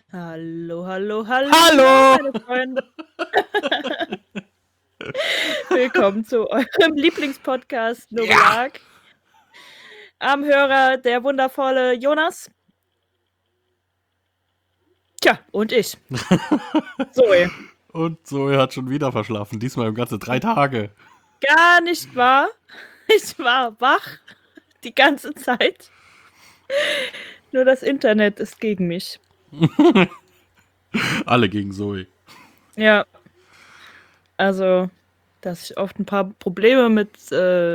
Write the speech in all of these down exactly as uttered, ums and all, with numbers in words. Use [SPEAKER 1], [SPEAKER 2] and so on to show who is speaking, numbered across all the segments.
[SPEAKER 1] Hallo, hallo, hallo,
[SPEAKER 2] Hallo!
[SPEAKER 1] meine Freunde. Willkommen zu eurem Lieblingspodcast
[SPEAKER 2] Ja!
[SPEAKER 1] Nobelag. Am Hörer der wundervolle Jonas. Tja, und ich. Zoe.
[SPEAKER 2] Und Zoe hat schon wieder verschlafen, diesmal um ganze drei Tage.
[SPEAKER 1] Gar nicht wahr. Ich war wach die ganze Zeit. Nur das Internet ist gegen mich.
[SPEAKER 2] Alle gegen Zoe.
[SPEAKER 1] Ja. Also, dass ich oft ein paar Probleme mit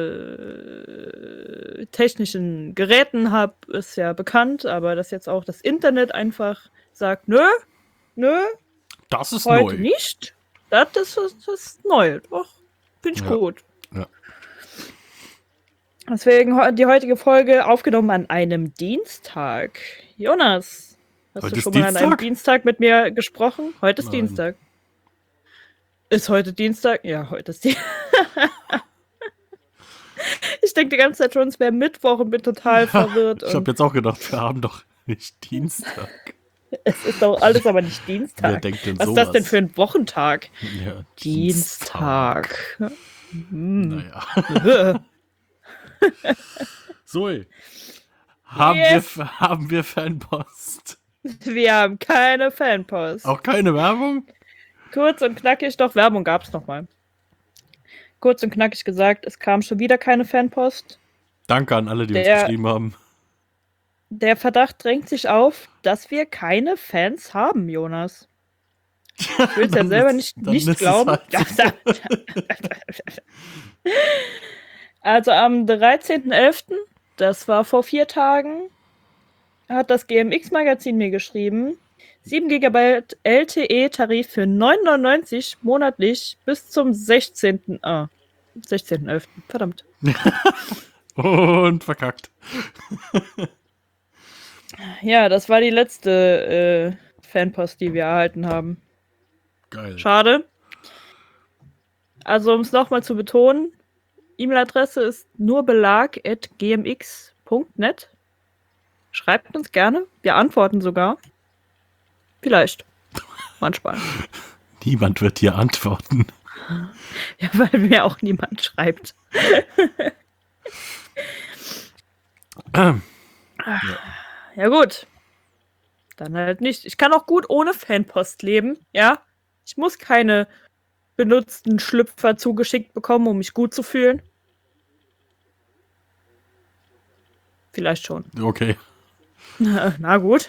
[SPEAKER 1] äh, technischen Geräten habe, ist ja bekannt, aber dass jetzt auch das Internet einfach sagt, nö, nö,
[SPEAKER 2] Das ist
[SPEAKER 1] heute
[SPEAKER 2] neu.
[SPEAKER 1] nicht, das ist, das ist neu. Doch, finde ich
[SPEAKER 2] Ja.
[SPEAKER 1] gut.
[SPEAKER 2] Ja.
[SPEAKER 1] Deswegen die heutige Folge aufgenommen an einem Dienstag. Jonas, hast
[SPEAKER 2] Heute
[SPEAKER 1] du
[SPEAKER 2] ist
[SPEAKER 1] schon mal an einem
[SPEAKER 2] Dienstag?
[SPEAKER 1] Dienstag mit mir gesprochen? Heute ist
[SPEAKER 2] Nein.
[SPEAKER 1] Dienstag. Ist heute Dienstag? Ja, heute ist Dienstag. Ich denke die ganze Zeit schon, es wäre Mittwoch und bin total
[SPEAKER 2] Ja,
[SPEAKER 1] verwirrt.
[SPEAKER 2] ich habe jetzt auch gedacht, wir haben doch nicht Dienstag.
[SPEAKER 1] Es ist doch alles aber nicht Dienstag.
[SPEAKER 2] Wer denkt denn
[SPEAKER 1] Was
[SPEAKER 2] sowas?
[SPEAKER 1] ist das denn für ein Wochentag?
[SPEAKER 2] Ja,
[SPEAKER 1] Dienstag.
[SPEAKER 2] Dienstag.
[SPEAKER 1] Hm.
[SPEAKER 2] Naja. Zoe, haben,
[SPEAKER 1] Yes.
[SPEAKER 2] wir, haben wir Fanpost?
[SPEAKER 1] Wir haben keine Fanpost.
[SPEAKER 2] Auch keine Werbung?
[SPEAKER 1] Kurz und knackig, doch Werbung gab es nochmal. Kurz und knackig gesagt, es kam schon wieder keine Fanpost.
[SPEAKER 2] Danke an alle, die
[SPEAKER 1] Der-
[SPEAKER 2] uns geschrieben haben.
[SPEAKER 1] Der Verdacht drängt sich auf, dass wir keine Fans haben, Jonas. Ich will es ja
[SPEAKER 2] Dann
[SPEAKER 1] selber
[SPEAKER 2] ist-
[SPEAKER 1] nicht,
[SPEAKER 2] dann
[SPEAKER 1] nicht
[SPEAKER 2] ist es
[SPEAKER 1] glauben.
[SPEAKER 2] halt
[SPEAKER 1] Also am dreizehnten elften, das war vor vier Tagen, hat das G M X-Magazin mir geschrieben, sieben Gigabyte L T E-Tarif für neun neunundneunzig monatlich bis zum sechzehnten Ah, sechzehnten elften Verdammt.
[SPEAKER 2] Und verkackt.
[SPEAKER 1] Ja, das war die letzte äh, Fanpost, die wir erhalten haben.
[SPEAKER 2] Geil.
[SPEAKER 1] Schade. Also um es nochmal zu betonen, E-Mail-Adresse ist nurbelag at g m x punkt net. Schreibt uns gerne. Wir antworten sogar. Vielleicht. Manchmal.
[SPEAKER 2] Niemand wird hier antworten.
[SPEAKER 1] Ja, weil mir auch niemand schreibt.
[SPEAKER 2] Ähm,
[SPEAKER 1] Ja gut. Dann halt nicht. Ich kann auch gut ohne Fanpost leben, ja. Ich muss keine benutzten Schlüpfer zugeschickt bekommen, um mich gut zu fühlen. Vielleicht schon.
[SPEAKER 2] okay.
[SPEAKER 1] Na, na gut.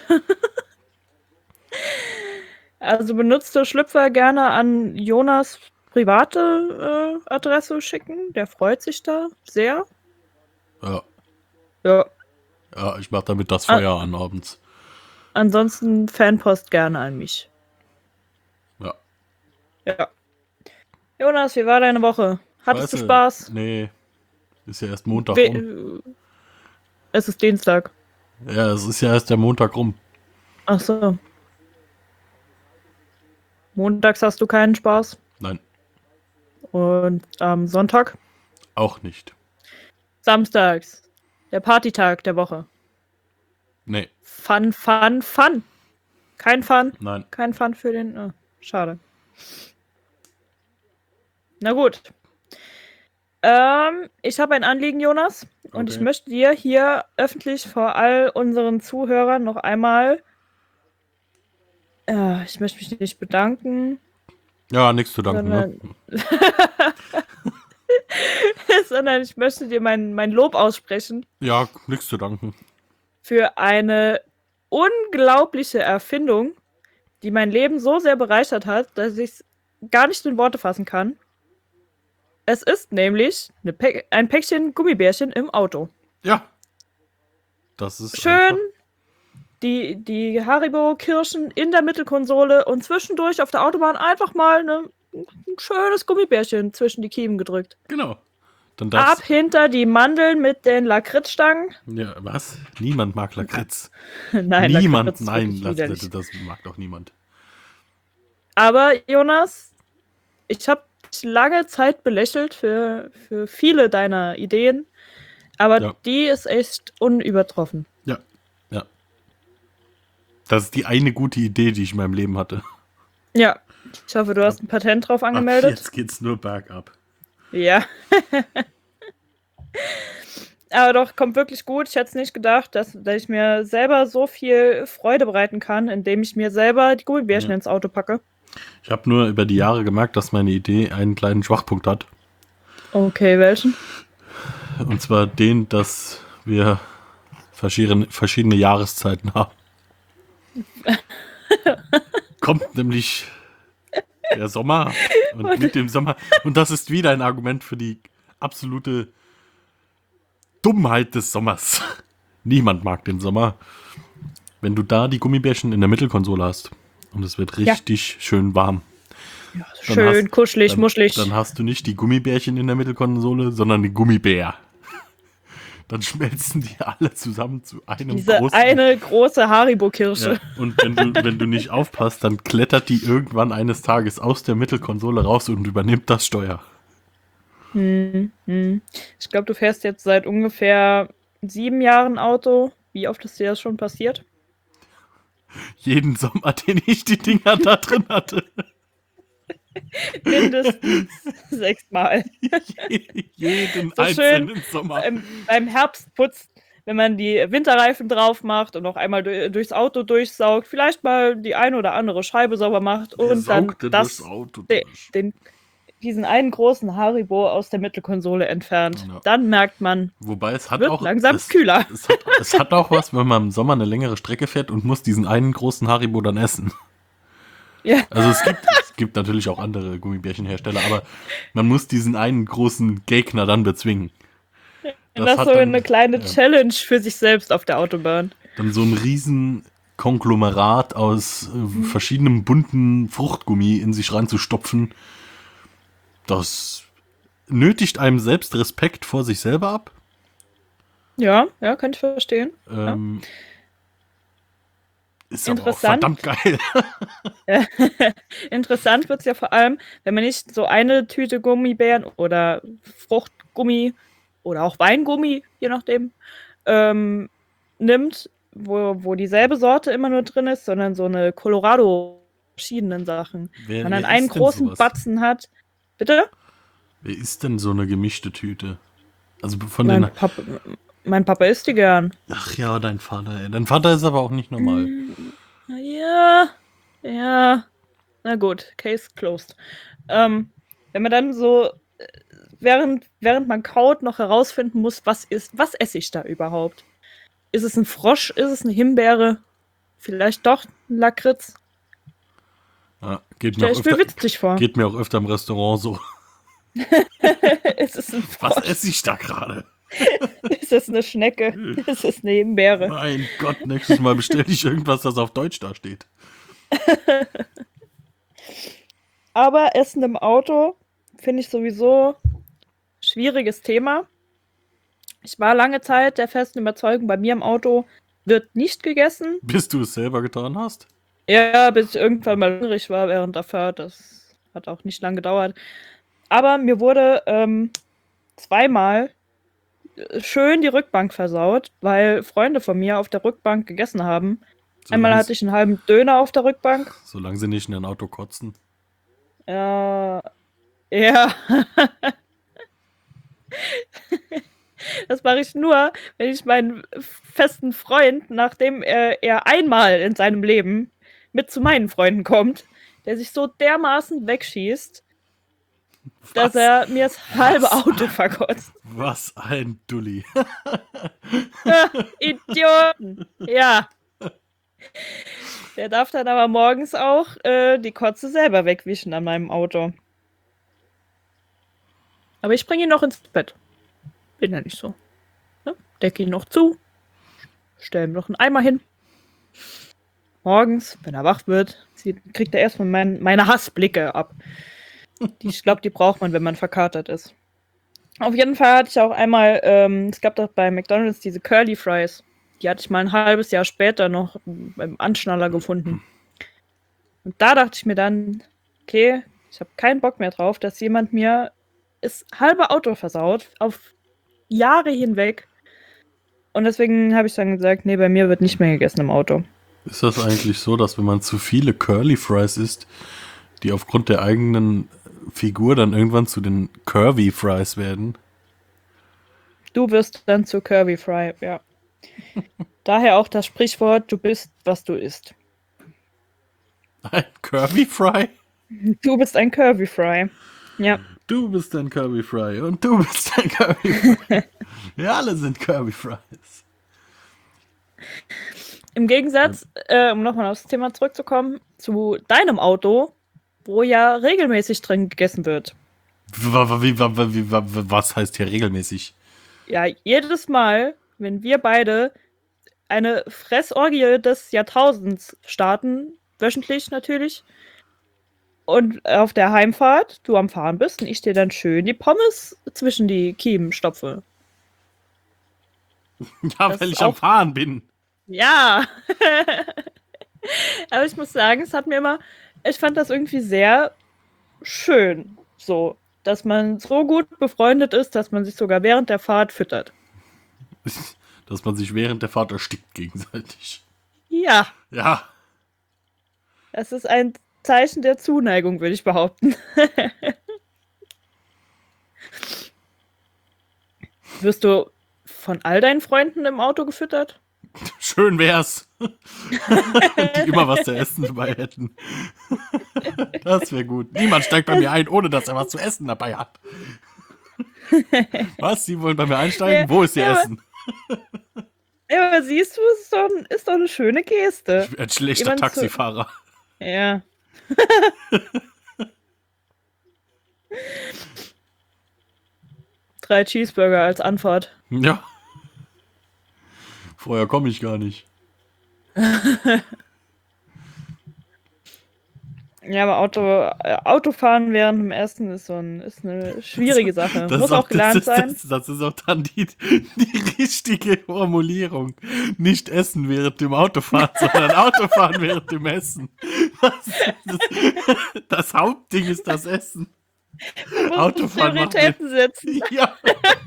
[SPEAKER 1] Also benutzte Schlüpfer gerne an Jonas private äh, Adresse schicken. Der freut sich da sehr.
[SPEAKER 2] Ja,
[SPEAKER 1] Ja.
[SPEAKER 2] ja ich mach damit das
[SPEAKER 1] Ah.
[SPEAKER 2] Feuer an abends.
[SPEAKER 1] Ansonsten Fanpost gerne an mich.
[SPEAKER 2] Ja.
[SPEAKER 1] Ja. Jonas, wie war deine Woche? Hattest du
[SPEAKER 2] Scheiße.
[SPEAKER 1] Spaß?
[SPEAKER 2] Nee. Ist ja erst Montag
[SPEAKER 1] We
[SPEAKER 2] rum.
[SPEAKER 1] es ist Dienstag.
[SPEAKER 2] Ja, es ist ja erst der Montag rum.
[SPEAKER 1] Ach so. Montags hast du keinen Spaß?
[SPEAKER 2] Nein,
[SPEAKER 1] Und am Sonntag?
[SPEAKER 2] auch nicht.
[SPEAKER 1] Samstags. Der Partytag der Woche.
[SPEAKER 2] Nee,
[SPEAKER 1] Fun, fun, fun. Kein Fun?
[SPEAKER 2] nein.
[SPEAKER 1] Kein Fun für den... Oh, schade. Na gut. Ähm, ich habe ein Anliegen, Jonas. Und
[SPEAKER 2] Okay.
[SPEAKER 1] ich möchte dir hier öffentlich vor all unseren Zuhörern noch einmal... Äh, ich möchte mich nicht bedanken,
[SPEAKER 2] Ja, nichts zu danken, ne?
[SPEAKER 1] sondern... sondern ich möchte dir mein, mein Lob aussprechen
[SPEAKER 2] Ja, nichts zu danken.
[SPEAKER 1] für eine unglaubliche Erfindung, die mein Leben so sehr bereichert hat, dass ich es gar nicht in Worte fassen kann. Es ist nämlich eine Pä- ein Päckchen Gummibärchen im Auto.
[SPEAKER 2] Ja. Das ist
[SPEAKER 1] Schön
[SPEAKER 2] einfach-
[SPEAKER 1] die, die Haribo-Kirschen in der Mittelkonsole und zwischendurch auf der Autobahn einfach mal eine, ein schönes Gummibärchen zwischen die Kiemen gedrückt.
[SPEAKER 2] Genau. Dann
[SPEAKER 1] Ab
[SPEAKER 2] darfst
[SPEAKER 1] hinter die Mandeln mit den Lakritzstangen.
[SPEAKER 2] Ja, was? Niemand mag Lakritz.
[SPEAKER 1] Nein,
[SPEAKER 2] Niemand,
[SPEAKER 1] Lakritz ist
[SPEAKER 2] nein,
[SPEAKER 1] wirklich
[SPEAKER 2] das,
[SPEAKER 1] widerlich.
[SPEAKER 2] das, das mag doch niemand.
[SPEAKER 1] Aber Jonas, ich habe dich lange Zeit belächelt für, für viele deiner Ideen, aber
[SPEAKER 2] Ja.
[SPEAKER 1] die ist echt unübertroffen.
[SPEAKER 2] Ja, ja. Das ist die eine gute Idee, die ich in meinem Leben hatte.
[SPEAKER 1] Ja, ich hoffe, du hast ein Patent drauf
[SPEAKER 2] Ab
[SPEAKER 1] angemeldet.
[SPEAKER 2] jetzt geht's nur bergab.
[SPEAKER 1] Ja. Aber doch, kommt wirklich gut. Ich hätte es nicht gedacht, dass, dass ich mir selber so viel Freude bereiten kann, indem ich mir selber die Gummibärchen
[SPEAKER 2] Ja.
[SPEAKER 1] ins Auto packe.
[SPEAKER 2] Ich habe nur über die Jahre gemerkt, dass meine Idee einen kleinen Schwachpunkt hat.
[SPEAKER 1] Okay, welchen?
[SPEAKER 2] Und zwar den, dass wir verschiedene, verschiedene Jahreszeiten haben. Kommt nämlich der Sommer und mit dem Sommer. Und das ist wieder ein Argument für die absolute Dummheit des Sommers. Niemand mag den Sommer. Wenn du da die Gummibärchen in der Mittelkonsole hast und es wird richtig ja. schön warm.
[SPEAKER 1] Ja, schön,
[SPEAKER 2] hast,
[SPEAKER 1] kuschelig,
[SPEAKER 2] dann,
[SPEAKER 1] muschelig.
[SPEAKER 2] Dann hast du nicht die Gummibärchen in der Mittelkonsole, sondern die Gummibär. Dann schmelzen die alle zusammen zu einem
[SPEAKER 1] Diese
[SPEAKER 2] großen...
[SPEAKER 1] eine große Haribo-Kirsche.
[SPEAKER 2] Ja, und wenn du, wenn du nicht aufpasst, dann klettert die irgendwann eines Tages aus der Mittelkonsole raus und übernimmt das Steuer.
[SPEAKER 1] Hm, hm. Ich glaube, du fährst jetzt seit ungefähr sieben Jahren Auto. Wie oft ist dir das schon passiert?
[SPEAKER 2] Jeden Sommer, den ich die Dinger da drin hatte.
[SPEAKER 1] Mindestens sechsmal.
[SPEAKER 2] Jeden
[SPEAKER 1] so
[SPEAKER 2] einzelnen
[SPEAKER 1] schön
[SPEAKER 2] Sommer.
[SPEAKER 1] Beim, beim Herbstputz, wenn man die Winterreifen drauf macht und noch einmal durch, durchs Auto durchsaugt, vielleicht mal die eine oder andere Scheibe sauber macht
[SPEAKER 2] Wer
[SPEAKER 1] und dann
[SPEAKER 2] saugt denn
[SPEAKER 1] das,
[SPEAKER 2] das Auto
[SPEAKER 1] de,
[SPEAKER 2] durch?
[SPEAKER 1] den, diesen einen großen Haribo aus der Mittelkonsole entfernt.
[SPEAKER 2] Ja.
[SPEAKER 1] Dann merkt man,
[SPEAKER 2] Wobei es hat
[SPEAKER 1] wird
[SPEAKER 2] auch
[SPEAKER 1] langsam
[SPEAKER 2] es,
[SPEAKER 1] kühler.
[SPEAKER 2] Es hat, es hat auch was, wenn man im Sommer eine längere Strecke fährt und muss diesen einen großen Haribo dann essen.
[SPEAKER 1] Ja.
[SPEAKER 2] Also es gibt, es gibt natürlich auch andere Gummibärchenhersteller, aber man muss diesen einen großen Gegner dann bezwingen.
[SPEAKER 1] Das, das ist so
[SPEAKER 2] dann,
[SPEAKER 1] eine kleine
[SPEAKER 2] ja,
[SPEAKER 1] Challenge für sich selbst auf der Autobahn.
[SPEAKER 2] Dann so ein riesen Konglomerat aus äh, mhm. verschiedenem bunten Fruchtgummi in sich reinzustopfen, das nötigt einem selbst Respekt vor sich selber ab.
[SPEAKER 1] Ja, ja, kann ich verstehen.
[SPEAKER 2] Ähm,
[SPEAKER 1] ja.
[SPEAKER 2] Ist aber auch verdammt geil.
[SPEAKER 1] Interessant wird es ja vor allem, wenn man nicht so eine Tüte Gummibären oder Fruchtgummi oder auch Weingummi, je nachdem, ähm, nimmt, wo, wo dieselbe Sorte immer nur drin ist, sondern so eine Colorado verschiedenen Sachen.
[SPEAKER 2] Wer,
[SPEAKER 1] man dann
[SPEAKER 2] wer
[SPEAKER 1] einen großen
[SPEAKER 2] sowas?
[SPEAKER 1] Batzen hat. Bitte?
[SPEAKER 2] Wer isst denn so eine gemischte Tüte? Also von
[SPEAKER 1] mein,
[SPEAKER 2] den...
[SPEAKER 1] Papa, mein Papa isst die gern.
[SPEAKER 2] Ach ja, dein Vater. Ey. Dein Vater ist aber auch nicht normal.
[SPEAKER 1] Ja, ja. Na gut, Case closed. Ähm, wenn man dann so, während, während man kaut, noch herausfinden muss, was ist, was esse ich da überhaupt? Ist es ein Frosch? Ist es eine Himbeere? Vielleicht doch ein Lakritz?
[SPEAKER 2] Ja, geht, mir
[SPEAKER 1] Stell ich mir witzig vor.
[SPEAKER 2] Geht mir auch öfter im Restaurant so.
[SPEAKER 1] Ist es ein Frosch?
[SPEAKER 2] Was esse ich da gerade?
[SPEAKER 1] Ist es eine Schnecke? Ist es eine Himbeere?
[SPEAKER 2] Mein Gott, nächstes Mal bestelle ich irgendwas, das auf Deutsch da steht.
[SPEAKER 1] Aber Essen im Auto finde ich sowieso schwieriges Thema. Ich war lange Zeit der festen Überzeugung, bei mir im Auto wird nicht gegessen.
[SPEAKER 2] Bis du es selber getan hast?
[SPEAKER 1] Ja, bis ich irgendwann mal hungrig war während der Fahrt. Das hat auch nicht lange gedauert. Aber mir wurde ähm, zweimal schön die Rückbank versaut, weil Freunde von mir auf der Rückbank gegessen haben. Solange Einmal hatte ich einen halben Döner auf der Rückbank.
[SPEAKER 2] Solange sie nicht in ein Auto kotzen.
[SPEAKER 1] Ja. Ja. Das mache ich nur, wenn ich meinen festen Freund, nachdem er, er einmal in seinem Leben mit zu meinen Freunden kommt, der sich so dermaßen wegschießt, was? dass er mir das halbe was? Auto verkotzt.
[SPEAKER 2] Was ein Dulli.
[SPEAKER 1] Idioten. Ja. Der darf dann aber morgens auch äh, die Kotze selber wegwischen an meinem Auto. Aber ich bringe ihn noch ins Bett. Bin ja nicht so. Ne? Decke ihn noch zu. Stell ihm noch einen Eimer hin. Morgens, wenn er wach wird, kriegt er erstmal mein, meine Hassblicke ab. Die, ich glaube, die braucht man, wenn man verkatert ist. Auf jeden Fall hatte ich auch einmal, ähm, es gab doch bei McDonald's diese Curly Fries. Die hatte ich mal ein halbes Jahr später noch beim Anschnaller gefunden. Und da dachte ich mir dann, okay, ich habe keinen Bock mehr drauf, dass jemand mir das halbe Auto versaut, auf Jahre hinweg. Und deswegen habe ich dann gesagt, nee, bei mir wird nicht mehr gegessen im Auto.
[SPEAKER 2] Ist das eigentlich so, dass wenn man zu viele Curly Fries isst, die aufgrund der eigenen Figur dann irgendwann zu den Curvy Fries werden?
[SPEAKER 1] Du wirst dann zu Curvy Fry, ja. Daher auch das Sprichwort, du bist, was du isst.
[SPEAKER 2] Ein Curvy Fry?
[SPEAKER 1] Du bist ein Curvy Fry. Ja.
[SPEAKER 2] Du bist ein Curvy Fry und du bist ein Curvy Fry. Wir alle sind Curvy Fries.
[SPEAKER 1] Im Gegensatz, äh, um nochmal aufs Thema zurückzukommen, zu deinem Auto, wo ja regelmäßig drin gegessen wird.
[SPEAKER 2] Was heißt hier regelmäßig?
[SPEAKER 1] Ja, jedes Mal, wenn wir beide eine Fressorgie des Jahrtausends starten, wöchentlich natürlich, und auf der Heimfahrt du am Fahren bist und ich dir dann schön die Pommes zwischen die Kiemen stopfe.
[SPEAKER 2] Ja,
[SPEAKER 1] Das
[SPEAKER 2] weil
[SPEAKER 1] ist
[SPEAKER 2] ich am
[SPEAKER 1] auch-
[SPEAKER 2] Fahren bin.
[SPEAKER 1] Ja. Aber ich muss sagen, es hat mir immer, ich fand das irgendwie sehr schön, so, dass man so gut befreundet ist, dass man sich sogar während der Fahrt füttert.
[SPEAKER 2] Dass man sich während der Fahrt erstickt gegenseitig.
[SPEAKER 1] Ja,
[SPEAKER 2] Ja.
[SPEAKER 1] das ist ein Zeichen der Zuneigung, würde ich behaupten. Wirst du von all deinen Freunden im Auto gefüttert?
[SPEAKER 2] Schön wär's. Die immer was zu essen dabei hätten. Das wäre gut. Niemand steigt bei mir ein, ohne dass er was zu essen dabei hat. Was? Sie wollen bei mir einsteigen?
[SPEAKER 1] Ja,
[SPEAKER 2] Wo ist Ihr
[SPEAKER 1] ja, aber-
[SPEAKER 2] Essen?
[SPEAKER 1] Ja, aber siehst du, es ist doch, ist doch eine schöne Geste.
[SPEAKER 2] Ich bin ein schlechter
[SPEAKER 1] Jemand zu-
[SPEAKER 2] Taxifahrer.
[SPEAKER 1] Ja. Drei Cheeseburger als Anfahrt.
[SPEAKER 2] Ja. Vorher komme ich gar nicht.
[SPEAKER 1] Ja, aber Auto, äh, Autofahren während dem Essen ist so ein, ist eine schwierige Sache.
[SPEAKER 2] Das
[SPEAKER 1] Muss
[SPEAKER 2] ist
[SPEAKER 1] auch gelernt
[SPEAKER 2] das ist,
[SPEAKER 1] sein.
[SPEAKER 2] Das, das ist auch dann die, die richtige Formulierung. Nicht essen während dem Autofahren, sondern Autofahren während dem Essen. Das, das, das Hauptding ist das Essen.
[SPEAKER 1] Du musst
[SPEAKER 2] Autofahren macht
[SPEAKER 1] Prioritäten setzen.
[SPEAKER 2] Ja.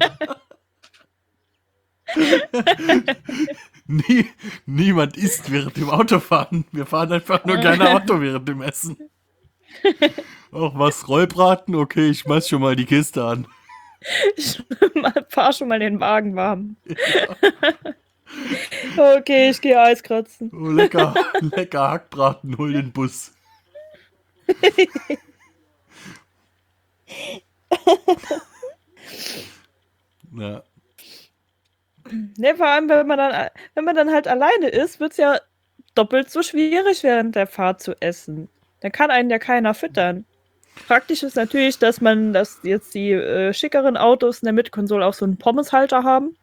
[SPEAKER 2] Nie, niemand isst während dem Autofahren. Wir fahren einfach nur gerne Auto während dem Essen. Auch was, Rollbraten? Okay, ich schmeiß schon mal die Kiste an.
[SPEAKER 1] Ich fahr schon mal den Wagen warm. Okay, ich gehe Eis kratzen.
[SPEAKER 2] Oh, lecker, lecker Hackbraten, hol den Bus. Ja.
[SPEAKER 1] Ne, vor allem, wenn man dann, wenn man dann halt alleine ist, wird es ja doppelt so schwierig, während der Fahrt zu essen. Dann kann einen ja keiner füttern. Praktisch ist natürlich, dass man, dass jetzt die äh, schickeren Autos in der Mitkonsole auch so einen Pommeshalter haben.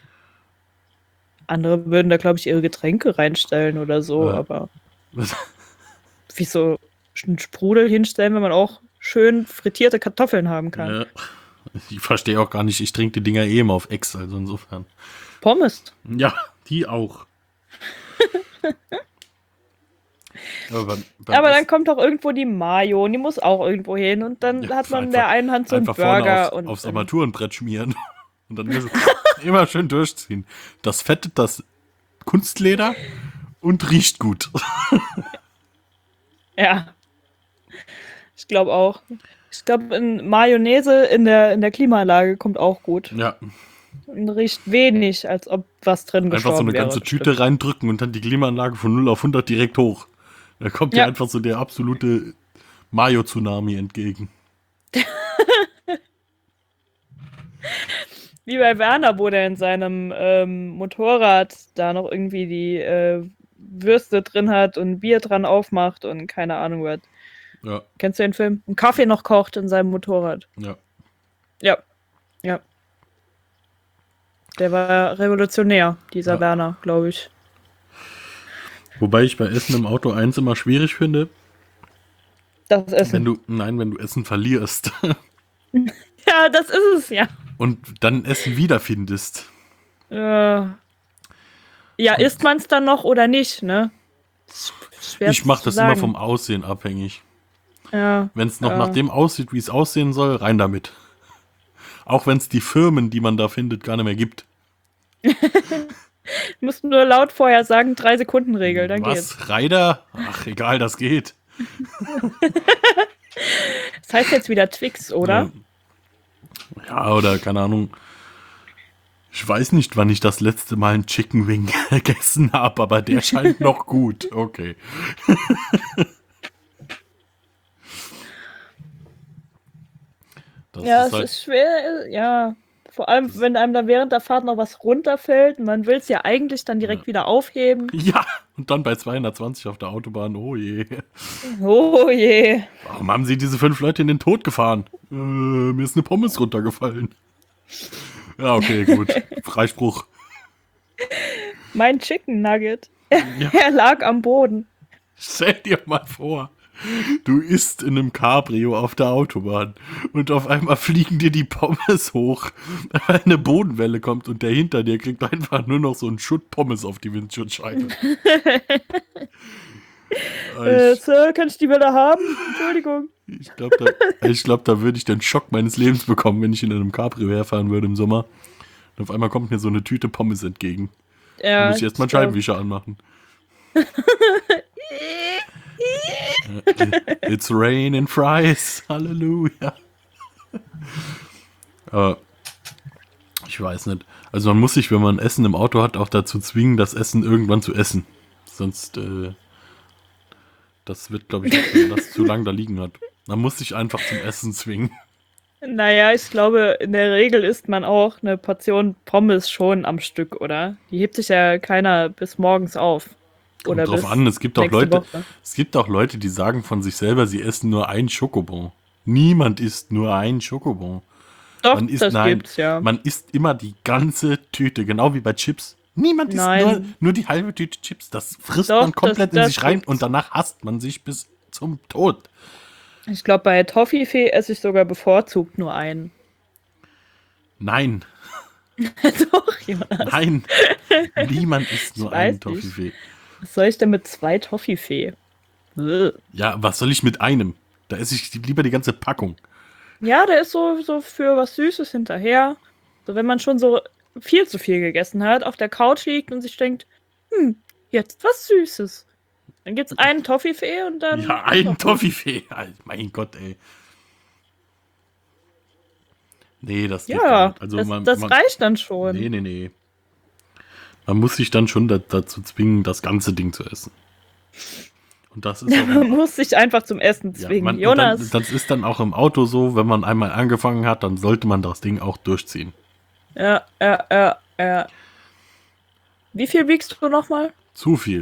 [SPEAKER 1] Andere würden da, glaube ich, ihre Getränke reinstellen oder so,
[SPEAKER 2] Ja.
[SPEAKER 1] aber wie so einen Sprudel hinstellen, wenn man auch schön frittierte Kartoffeln haben kann.
[SPEAKER 2] Ja. Ich verstehe auch gar nicht, ich trinke die Dinger eh immer auf Ex, also insofern.
[SPEAKER 1] Pommes.
[SPEAKER 2] Ja, die auch. Aber, beim, beim
[SPEAKER 1] Aber dann
[SPEAKER 2] Essen
[SPEAKER 1] kommt auch irgendwo die Mayo und die muss auch irgendwo hin und dann
[SPEAKER 2] Ja,
[SPEAKER 1] hat man in
[SPEAKER 2] einfach-
[SPEAKER 1] der einen Hand so einen
[SPEAKER 2] einfach vorne
[SPEAKER 1] Burger
[SPEAKER 2] aufs,
[SPEAKER 1] und
[SPEAKER 2] aufs
[SPEAKER 1] ähm,
[SPEAKER 2] Armaturenbrett schmieren und dann immer, so, immer schön durchziehen. Das fettet das Kunstleder und riecht gut.
[SPEAKER 1] ja. Ich glaube auch. Ich glaube, in Mayonnaise in der, in der Klimaanlage kommt auch gut.
[SPEAKER 2] Ja,
[SPEAKER 1] Und riecht wenig, als ob was drin
[SPEAKER 2] einfach
[SPEAKER 1] gestorben
[SPEAKER 2] so eine
[SPEAKER 1] wäre.
[SPEAKER 2] ganze Tüte reindrücken und dann die Klimaanlage von null auf hundert direkt hoch. Da kommt dir
[SPEAKER 1] Ja.
[SPEAKER 2] einfach so der absolute Mayo-Tsunami entgegen.
[SPEAKER 1] Wie bei Werner, wo der in seinem ähm, Motorrad da noch irgendwie die äh, Würste drin hat und Bier dran aufmacht und keine Ahnung was.
[SPEAKER 2] Ja,
[SPEAKER 1] Kennst du den Film? Und Kaffee noch kocht in seinem Motorrad.
[SPEAKER 2] ja.
[SPEAKER 1] Ja. Ja. Der war revolutionär, dieser
[SPEAKER 2] Ja.
[SPEAKER 1] Werner, glaube ich.
[SPEAKER 2] Wobei ich bei Essen im Auto eins immer schwierig finde,
[SPEAKER 1] Das
[SPEAKER 2] wenn
[SPEAKER 1] Essen.
[SPEAKER 2] du, nein, wenn du Essen verlierst
[SPEAKER 1] Ja, das ist es, ja.
[SPEAKER 2] und dann Essen wiederfindest.
[SPEAKER 1] Äh, ja, isst man es dann noch oder nicht, ne? Ist schwer
[SPEAKER 2] Ich mache
[SPEAKER 1] zu
[SPEAKER 2] das
[SPEAKER 1] sagen.
[SPEAKER 2] immer vom Aussehen abhängig.
[SPEAKER 1] Ja,
[SPEAKER 2] Wenn es noch
[SPEAKER 1] Ja.
[SPEAKER 2] nach dem aussieht, wie es aussehen soll, rein damit. Auch wenn es die Firmen, die man da findet, gar nicht mehr gibt.
[SPEAKER 1] Du musst nur laut vorher sagen, drei Sekunden Regel, dann geht's.
[SPEAKER 2] Was? Reiter? Ach, egal, das geht.
[SPEAKER 1] Das heißt jetzt wieder Twix, oder?
[SPEAKER 2] Ja, oder keine Ahnung. Ich weiß nicht, wann ich das letzte Mal einen Chicken Wing gegessen habe, aber der scheint noch gut. Okay. Das
[SPEAKER 1] Ja,
[SPEAKER 2] ist
[SPEAKER 1] es
[SPEAKER 2] halt,
[SPEAKER 1] ist schwer, ja. Vor allem, wenn einem dann während der Fahrt noch was runterfällt, man will es ja eigentlich dann direkt
[SPEAKER 2] Ja.
[SPEAKER 1] wieder aufheben.
[SPEAKER 2] ja, und dann bei zweihundertzwanzig auf der Autobahn, oh je.
[SPEAKER 1] Oh je.
[SPEAKER 2] Warum haben sie diese fünf Leute in den Tod gefahren? Äh, mir ist eine Pommes runtergefallen. Ja, okay, gut. Freispruch.
[SPEAKER 1] Mein Chicken Nugget.
[SPEAKER 2] Ja.
[SPEAKER 1] Er lag am Boden.
[SPEAKER 2] Stell dir mal vor, du isst in einem Cabrio auf der Autobahn und auf einmal fliegen dir die Pommes hoch, weil eine Bodenwelle kommt und der hinter dir kriegt einfach nur noch so einen Schutt Pommes auf die Windschutzscheibe.
[SPEAKER 1] Äh,
[SPEAKER 2] Ich,
[SPEAKER 1] Sir, kann ich die wieder haben? Entschuldigung.
[SPEAKER 2] ich glaube, da, ich glaub, da würde ich den Schock meines Lebens bekommen, wenn ich in einem Cabrio herfahren würde im Sommer. Und auf einmal kommt mir so eine Tüte Pommes entgegen. Da
[SPEAKER 1] Ja,
[SPEAKER 2] muss ich erstmal einen
[SPEAKER 1] glaub-
[SPEAKER 2] Scheibenwischer anmachen. It's rain and fries. Halleluja. Aber ich weiß nicht. Also man muss sich, wenn man Essen im Auto hat, auch dazu zwingen, das Essen irgendwann zu essen. Sonst, äh, das wird, glaube ich, auch, wenn das zu lang da liegen hat. Man muss sich einfach zum Essen zwingen.
[SPEAKER 1] Naja, ich glaube, in der Regel isst man auch eine Portion Pommes schon am Stück, oder? Die hebt sich ja keiner bis morgens auf.
[SPEAKER 2] Kommt
[SPEAKER 1] Oder
[SPEAKER 2] drauf
[SPEAKER 1] bis
[SPEAKER 2] an, es gibt auch
[SPEAKER 1] nächste
[SPEAKER 2] Leute,
[SPEAKER 1] Woche.
[SPEAKER 2] es gibt auch Leute, die sagen von sich selber, sie essen nur ein Schokobon. Niemand isst nur ein Schokobon.
[SPEAKER 1] Doch,
[SPEAKER 2] Man isst,
[SPEAKER 1] das
[SPEAKER 2] nein,
[SPEAKER 1] gibt's ja.
[SPEAKER 2] man isst immer die ganze Tüte, genau wie bei Chips. Niemand isst
[SPEAKER 1] Nein.
[SPEAKER 2] nur, nur die halbe Tüte Chips. Das frisst
[SPEAKER 1] Doch,
[SPEAKER 2] man komplett
[SPEAKER 1] das-
[SPEAKER 2] in
[SPEAKER 1] das
[SPEAKER 2] sich rein
[SPEAKER 1] gibt's.
[SPEAKER 2] und danach hasst man sich bis zum Tod.
[SPEAKER 1] Ich glaube, bei Toffifee esse ich sogar bevorzugt nur einen.
[SPEAKER 2] Nein,
[SPEAKER 1] Doch, Jonas.
[SPEAKER 2] nein. Niemand isst nur
[SPEAKER 1] Ich
[SPEAKER 2] einen
[SPEAKER 1] weiß
[SPEAKER 2] Toffifee.
[SPEAKER 1] Was soll ich denn mit zwei Toffifee? Bäh.
[SPEAKER 2] Ja, was soll ich mit einem? Da esse ich lieber die ganze Packung.
[SPEAKER 1] Ja, der ist so, so für was Süßes hinterher. So, wenn man schon so viel zu viel gegessen hat, auf der Couch liegt und sich denkt, hm, jetzt was Süßes. Dann gibt's einen Toffifee und dann.
[SPEAKER 2] Ja, ein Toffifee. Alter, mein Gott, ey. Nee, das geht gar
[SPEAKER 1] Ja,
[SPEAKER 2] nicht. Also
[SPEAKER 1] das,
[SPEAKER 2] man,
[SPEAKER 1] das
[SPEAKER 2] man,
[SPEAKER 1] reicht dann schon.
[SPEAKER 2] Nee, nee, nee. Man muss sich dann schon da, dazu zwingen, das ganze Ding zu essen. Und das ist auch
[SPEAKER 1] Man muss sich einfach zum Essen
[SPEAKER 2] ja,
[SPEAKER 1] zwingen.
[SPEAKER 2] man, und
[SPEAKER 1] Jonas.
[SPEAKER 2] Dann, das ist dann auch im Auto so, wenn man einmal angefangen hat, dann sollte man das Ding auch durchziehen.
[SPEAKER 1] Ja, ja, ja, ja. Wie viel wiegst du nochmal?
[SPEAKER 2] Zu viel.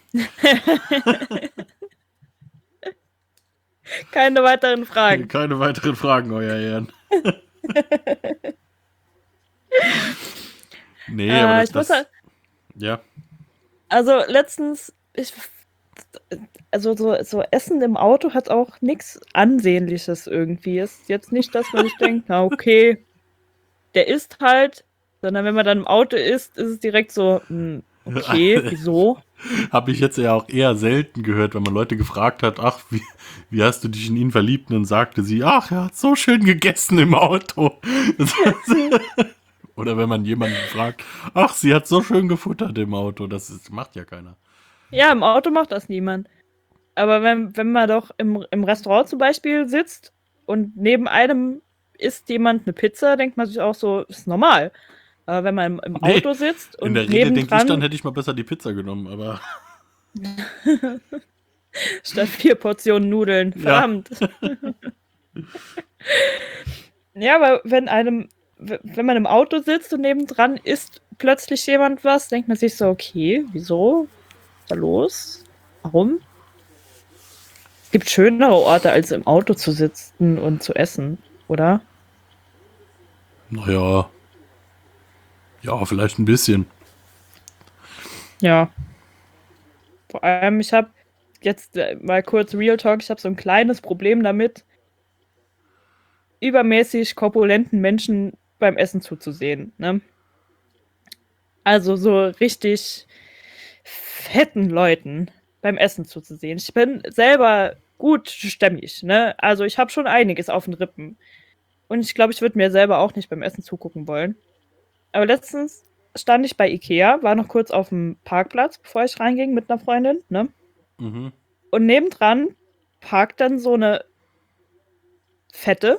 [SPEAKER 1] Keine weiteren Fragen.
[SPEAKER 2] Keine weiteren Fragen, euer Ehren. nee,
[SPEAKER 1] Äh,
[SPEAKER 2] aber das,
[SPEAKER 1] ich muss
[SPEAKER 2] das
[SPEAKER 1] halt,
[SPEAKER 2] ja.
[SPEAKER 1] also letztens, ich, also so, so Essen im Auto hat auch nichts Ansehnliches irgendwie. Ist jetzt nicht, dass man sich denkt, na okay, der isst halt, sondern wenn man dann im Auto isst, ist es direkt so, hm, okay, wieso?
[SPEAKER 2] Habe ich jetzt ja auch eher selten gehört, wenn man Leute gefragt hat, ach, wie, wie hast du dich in ihn verliebt? Und dann sagte sie, ach, er hat so schön gegessen im Auto. Oder wenn man jemanden fragt, ach, sie hat so schön gefuttert im Auto. Das ist, macht ja keiner.
[SPEAKER 1] Ja, im Auto macht das niemand. Aber wenn, wenn man doch im, im Restaurant zum Beispiel sitzt und neben einem isst jemand eine Pizza, denkt man sich auch so, ist normal. Aber wenn man im, im
[SPEAKER 2] Nee,
[SPEAKER 1] Auto sitzt und
[SPEAKER 2] In der Regel denke ich,
[SPEAKER 1] nebendran
[SPEAKER 2] dann hätte ich mal besser die Pizza genommen, aber
[SPEAKER 1] statt vier Portionen Nudeln,
[SPEAKER 2] Ja.
[SPEAKER 1] verdammt. Ja, aber wenn einem, w- wenn man im Auto sitzt und nebendran isst plötzlich jemand was, denkt man sich so, okay, wieso? Was ist da los? Warum? Es gibt schönere Orte, als im Auto zu sitzen und zu essen, oder?
[SPEAKER 2] naja. Ja, vielleicht ein bisschen.
[SPEAKER 1] Ja. Vor allem, ich habe jetzt äh, mal kurz Real Talk, ich habe so ein kleines Problem damit, übermäßig korpulenten Menschen beim Essen zuzusehen. Ne? Also so richtig fetten Leuten beim Essen zuzusehen. Ich bin selber gut stämmig, ne? Also ich habe schon einiges auf den Rippen. Und ich glaube, ich würde mir selber auch nicht beim Essen zugucken wollen. Aber letztens stand ich bei Ikea, war noch kurz auf dem Parkplatz, bevor ich reinging mit einer Freundin, ne?
[SPEAKER 2] Mhm.
[SPEAKER 1] Und nebendran parkt dann so eine Fette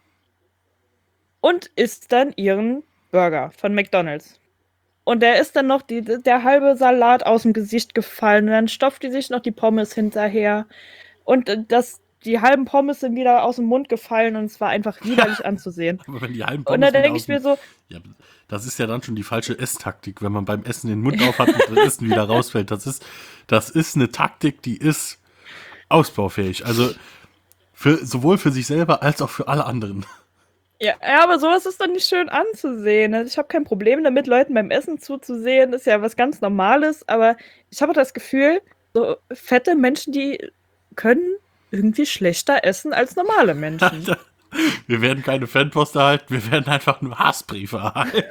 [SPEAKER 1] und isst dann ihren Burger von McDonald's. Und der ist dann noch die, der halbe Salat aus dem Gesicht gefallen. Und dann stopft die sich noch die Pommes hinterher. Und das, die halben Pommes sind wieder aus dem Mund gefallen und es war einfach widerlich anzusehen.
[SPEAKER 2] Aber wenn die halben
[SPEAKER 1] Und
[SPEAKER 2] Pommes
[SPEAKER 1] dann
[SPEAKER 2] wieder
[SPEAKER 1] denke
[SPEAKER 2] aus
[SPEAKER 1] ich mir
[SPEAKER 2] dem-
[SPEAKER 1] so,
[SPEAKER 2] Ja, das ist ja dann schon die falsche Esstaktik, wenn man beim Essen den Mund auf hat und das Essen wieder rausfällt. Das ist, das ist eine Taktik, die ist ausbaufähig. Also für, sowohl für sich selber als auch für alle anderen.
[SPEAKER 1] ja, ja, aber sowas ist dann nicht schön anzusehen. Also ich habe kein Problem damit, Leuten beim Essen zuzusehen. Das ist ja was ganz Normales. Aber ich habe das Gefühl, so fette Menschen, die können irgendwie schlechter essen als normale Menschen.
[SPEAKER 2] Wir werden keine Fanpost erhalten, wir werden einfach nur Hassbriefe erhalten.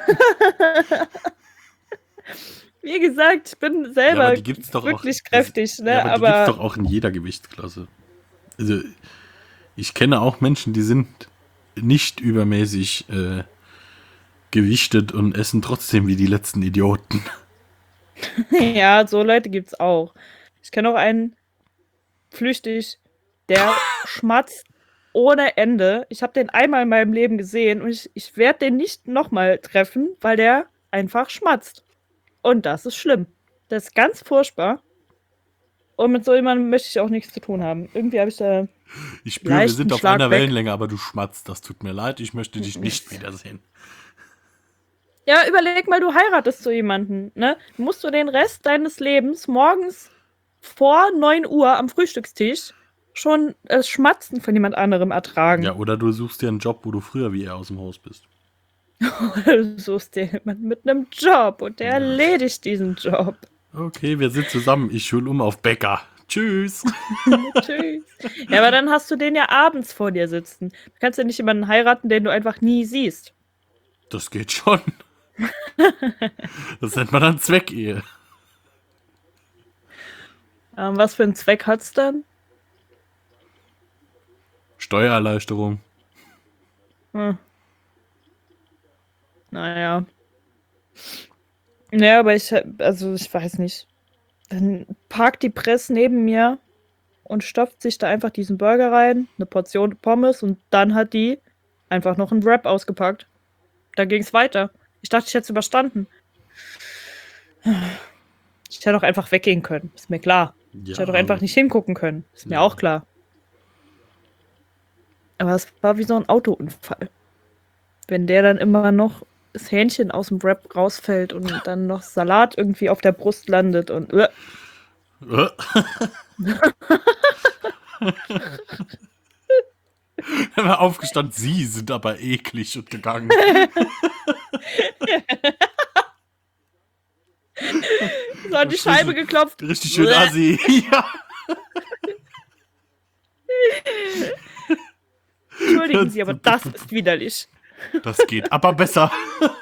[SPEAKER 1] Wie gesagt, ich bin
[SPEAKER 2] Ja,
[SPEAKER 1] selber
[SPEAKER 2] aber die gibt's doch
[SPEAKER 1] wirklich
[SPEAKER 2] auch,
[SPEAKER 1] kräftig, ne?
[SPEAKER 2] Ja, aber,
[SPEAKER 1] aber
[SPEAKER 2] die gibt's doch auch in jeder Gewichtsklasse. Also ich kenne auch Menschen, die sind nicht übermäßig äh, gewichtet und essen trotzdem wie die letzten Idioten.
[SPEAKER 1] ja, so Leute gibt's auch. Ich kenne auch einen flüchtig, der schmatzt ohne Ende. Ich habe den einmal in meinem Leben gesehen und ich, ich werde den nicht nochmal treffen, weil der einfach schmatzt. Und das ist schlimm. Das ist ganz furchtbar. Und mit so jemandem möchte ich auch nichts zu tun haben. Irgendwie habe ich da.
[SPEAKER 2] Ich spüre, wir
[SPEAKER 1] Leichten
[SPEAKER 2] sind auf
[SPEAKER 1] Schlag
[SPEAKER 2] einer
[SPEAKER 1] weg.
[SPEAKER 2] Wellenlänge, aber du schmatzt. Das tut mir leid, ich möchte dich nicht wiedersehen.
[SPEAKER 1] Ja, überleg mal, du heiratest so jemanden, ne? Musst du den Rest deines Lebens morgens vor neun Uhr am Frühstückstisch schon das Schmatzen von jemand anderem ertragen.
[SPEAKER 2] Ja, oder du suchst dir einen Job, wo du früher wie er aus dem Haus bist.
[SPEAKER 1] Du suchst dir jemanden mit einem Job und der
[SPEAKER 2] Ja.
[SPEAKER 1] erledigt diesen Job.
[SPEAKER 2] Okay, wir sind zusammen. Ich schul um auf Bäcker. Tschüss.
[SPEAKER 1] Tschüss. Ja, aber dann hast du den ja abends vor dir sitzen. Du kannst ja nicht jemanden heiraten, den du einfach nie siehst.
[SPEAKER 2] Das geht schon. Das nennt man dann Zweckehe.
[SPEAKER 1] Ähm, was für einen Zweck hat's dann?
[SPEAKER 2] Steuererleichterung.
[SPEAKER 1] Hm. Naja. Ja, aber ich, also ich weiß nicht. Dann parkt die Presse neben mir und stopft sich da einfach diesen Burger rein, eine Portion Pommes und dann hat die einfach noch einen Wrap ausgepackt. Da ging's weiter. Ich dachte, ich hätte es überstanden. Ich hätte auch einfach weggehen können, ist mir klar.
[SPEAKER 2] Ja,
[SPEAKER 1] Ich hätte auch einfach nicht hingucken können, ist mir
[SPEAKER 2] Ja.
[SPEAKER 1] auch klar. Aber es war wie so ein Autounfall. Wenn der dann immer noch das Hähnchen aus dem Wrap rausfällt und dann noch Salat irgendwie auf der Brust landet und äh,
[SPEAKER 2] Äh. Er war aufgestanden, sie sind aber eklig und gegangen.
[SPEAKER 1] so an die Scheibe geklopft.
[SPEAKER 2] Richtig schön
[SPEAKER 1] Bleh.
[SPEAKER 2] assi. Ja.
[SPEAKER 1] Entschuldigen Sie, aber das ist widerlich.
[SPEAKER 2] Das geht aber besser.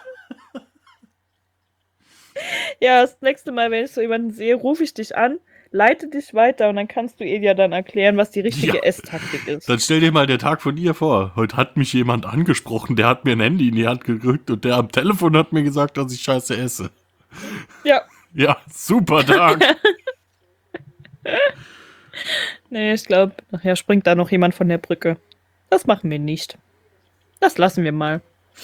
[SPEAKER 1] Ja, das nächste Mal, wenn ich so jemanden sehe, rufe ich dich an, leite dich weiter und dann kannst du ihr ja dann erklären, was die richtige
[SPEAKER 2] Ja.
[SPEAKER 1] Esstaktik ist.
[SPEAKER 2] Dann stell dir mal der Tag von ihr vor. Heute hat mich jemand angesprochen, der hat mir ein Handy in die Hand gedrückt und der am Telefon hat mir gesagt, dass ich Scheiße esse.
[SPEAKER 1] Ja,
[SPEAKER 2] Ja, super Tag.
[SPEAKER 1] nee, ich glaube, nachher springt da noch jemand von der Brücke. Das machen wir nicht. Das lassen wir mal.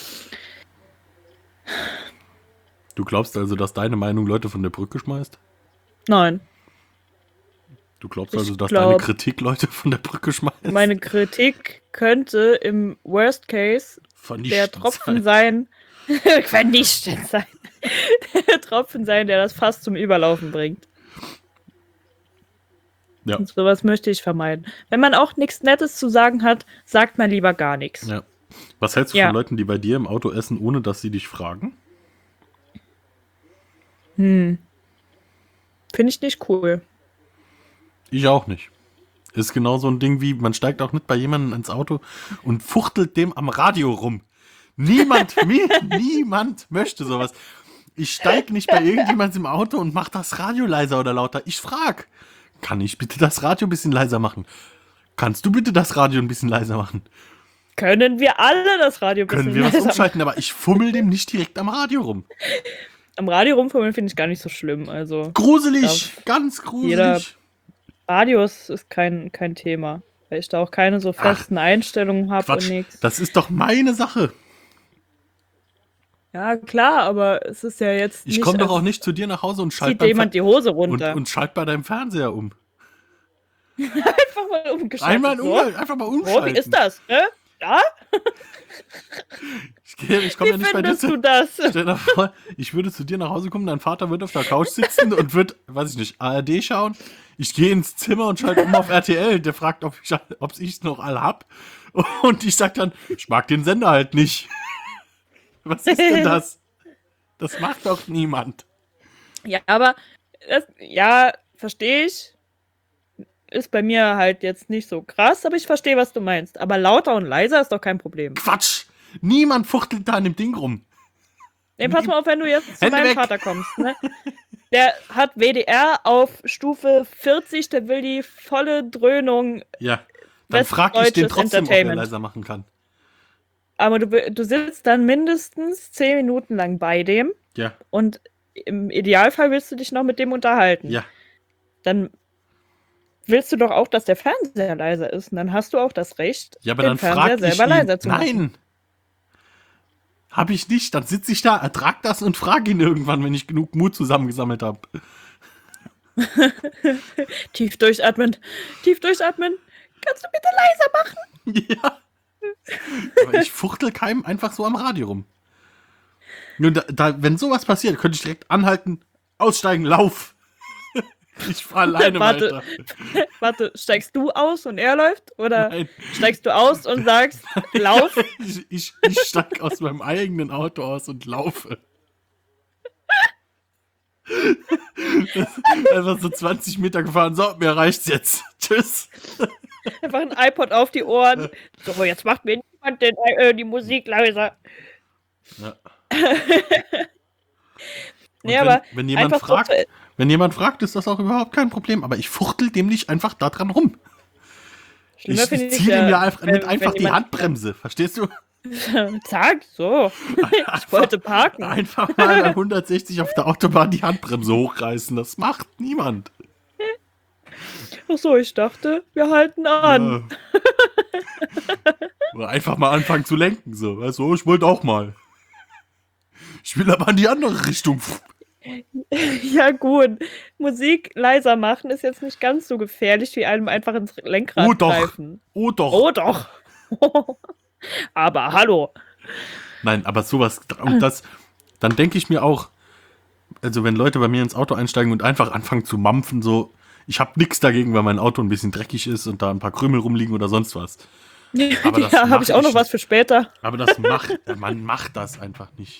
[SPEAKER 2] Du glaubst also, dass deine Meinung Leute von der Brücke schmeißt?
[SPEAKER 1] Nein,
[SPEAKER 2] Du glaubst
[SPEAKER 1] Ich
[SPEAKER 2] also, dass
[SPEAKER 1] glaub-
[SPEAKER 2] deine Kritik Leute von der Brücke schmeißt?
[SPEAKER 1] meine Kritik könnte im Worst Case der
[SPEAKER 2] Vernichtend
[SPEAKER 1] Tropfen
[SPEAKER 2] sein.
[SPEAKER 1] sein. Vernichtend sein. Der Tropfen sein, der das Fass zum Überlaufen bringt.
[SPEAKER 2] Ja.
[SPEAKER 1] Und sowas möchte ich vermeiden. Wenn man auch nichts Nettes zu sagen hat, sagt man lieber gar nichts.
[SPEAKER 2] Ja. Was hältst du
[SPEAKER 1] Ja.
[SPEAKER 2] von Leuten, die bei dir im Auto essen, ohne dass sie dich fragen?
[SPEAKER 1] Hm. Finde ich nicht cool.
[SPEAKER 2] Ich auch nicht. Ist genau so ein Ding wie, man steigt auch nicht bei jemandem ins Auto und fuchtelt dem am Radio rum. Niemand, mir, niemand möchte sowas. Ich steig nicht bei irgendjemandem im Auto und mach das Radio leiser oder lauter. Ich frag, kann ich bitte das Radio ein bisschen leiser machen? Kannst du bitte das Radio ein bisschen leiser machen?
[SPEAKER 1] Können wir alle das Radio ein
[SPEAKER 2] Können
[SPEAKER 1] bisschen
[SPEAKER 2] wir was
[SPEAKER 1] leiser
[SPEAKER 2] umschalten, aber ich fummel dem nicht direkt am Radio rum.
[SPEAKER 1] am Radio rumfummeln finde ich gar nicht so schlimm. Also
[SPEAKER 2] Gruselig,
[SPEAKER 1] da,
[SPEAKER 2] ganz gruselig.
[SPEAKER 1] Jeder Radio ist, ist kein, kein Thema, weil ich da auch keine so festen Ach, Einstellungen habe und nichts.
[SPEAKER 2] Das ist doch meine Sache.
[SPEAKER 1] Ja, klar, aber es ist ja jetzt
[SPEAKER 2] nicht... Ich komme doch auch nicht zu dir nach Hause und schalte
[SPEAKER 1] zieht jemand die Hose runter.
[SPEAKER 2] Und, und schalt bei deinem Fernseher um.
[SPEAKER 1] Einfach mal umgeschaltet.
[SPEAKER 2] Einmal so. um, einfach mal umschalten.
[SPEAKER 1] Oh, wie ist das? Ne? Ja?
[SPEAKER 2] Ich, ich komme ja nicht bei dir
[SPEAKER 1] zu. Du das?
[SPEAKER 2] Stell dir vor, ich würde zu dir nach Hause kommen, dein Vater wird auf der Couch sitzen und wird, weiß ich nicht, A R D schauen. Ich gehe ins Zimmer und schalte um auf R T L. Der fragt, ob ich es noch alle hab. Und ich sag dann, ich mag den Sender halt nicht. Was ist denn das? Das macht doch niemand.
[SPEAKER 1] Ja, aber, das, ja, verstehe ich. Ist bei mir halt jetzt nicht so krass, aber ich verstehe, was du meinst. Aber lauter und leiser ist doch kein Problem.
[SPEAKER 2] Quatsch! Niemand fuchtelt da an dem Ding rum.
[SPEAKER 1] Nee, pass mal auf, wenn du jetzt zu meinem Vater kommst, ne? Der hat W D R auf Stufe vierzig, der will die volle Dröhnung.
[SPEAKER 2] Ja, dann frag ich den trotzdem, ob er leiser machen kann.
[SPEAKER 1] Aber du, du sitzt dann mindestens zehn Minuten lang bei dem.
[SPEAKER 2] Ja.
[SPEAKER 1] Und im Idealfall willst du dich noch mit dem unterhalten.
[SPEAKER 2] Ja.
[SPEAKER 1] Dann willst du doch auch, dass der Fernseher leiser ist. Und dann hast du auch das Recht,
[SPEAKER 2] ja, aber
[SPEAKER 1] den
[SPEAKER 2] dann
[SPEAKER 1] Fernseher selber
[SPEAKER 2] ihn,
[SPEAKER 1] leiser zu machen.
[SPEAKER 2] Nein! Hab ich nicht. Dann sitze ich da, ertrag das und frage ihn irgendwann, wenn ich genug Mut zusammengesammelt habe.
[SPEAKER 1] Tief durchatmen. Tief durchatmen. Kannst du bitte leiser machen?
[SPEAKER 2] Ja. Aber ich fuchtel keinem einfach so am Radio rum. Nur da, da, wenn sowas passiert, könnte ich direkt anhalten, aussteigen, lauf. Ich fahre alleine
[SPEAKER 1] warte,
[SPEAKER 2] weiter.
[SPEAKER 1] Warte, steigst du aus und er läuft? Oder
[SPEAKER 2] Nein.
[SPEAKER 1] steigst du aus und sagst, lauf?
[SPEAKER 2] Ich, ich, ich steig aus meinem eigenen Auto aus und laufe. Einfach so zwanzig Meter gefahren. So, mir reicht's jetzt. Tschüss.
[SPEAKER 1] Einfach ein iPod auf die Ohren. So, jetzt macht mir niemand den, äh, die Musik leiser.
[SPEAKER 2] Ja.
[SPEAKER 1] nee,
[SPEAKER 2] wenn,
[SPEAKER 1] aber
[SPEAKER 2] wenn jemand fragt,
[SPEAKER 1] so,
[SPEAKER 2] wenn jemand fragt, ist das auch überhaupt kein Problem. Aber ich fuchtel dem nicht einfach da dran rum. Ich, ich ziehe ihm ja einfach, wenn, nicht einfach die Handbremse. Verstehst du?
[SPEAKER 1] Zack, so.
[SPEAKER 2] Einfach,
[SPEAKER 1] ich wollte parken.
[SPEAKER 2] Einfach mal bei hundertsechzig auf der Autobahn die Handbremse hochreißen. Das macht niemand.
[SPEAKER 1] Ach so, ich dachte, wir halten an.
[SPEAKER 2] Ja. Oder einfach mal anfangen zu lenken. So, weißt du, ich wollte auch mal. Ich will aber in die andere Richtung.
[SPEAKER 1] Ja gut, Musik leiser machen ist jetzt nicht ganz so gefährlich, wie einem einfach ins Lenkrad
[SPEAKER 2] oh doch.
[SPEAKER 1] greifen.
[SPEAKER 2] Oh doch.
[SPEAKER 1] Oh doch. Aber hallo.
[SPEAKER 2] Nein, aber sowas, und das, dann denke ich mir auch, also wenn Leute bei mir ins Auto einsteigen und einfach anfangen zu mampfen, so, ich habe nichts dagegen, weil mein Auto ein bisschen dreckig ist und da ein paar Krümel rumliegen oder sonst was.
[SPEAKER 1] Aber das ja, habe ich auch noch was für später.
[SPEAKER 2] Aber das macht, man macht das einfach nicht.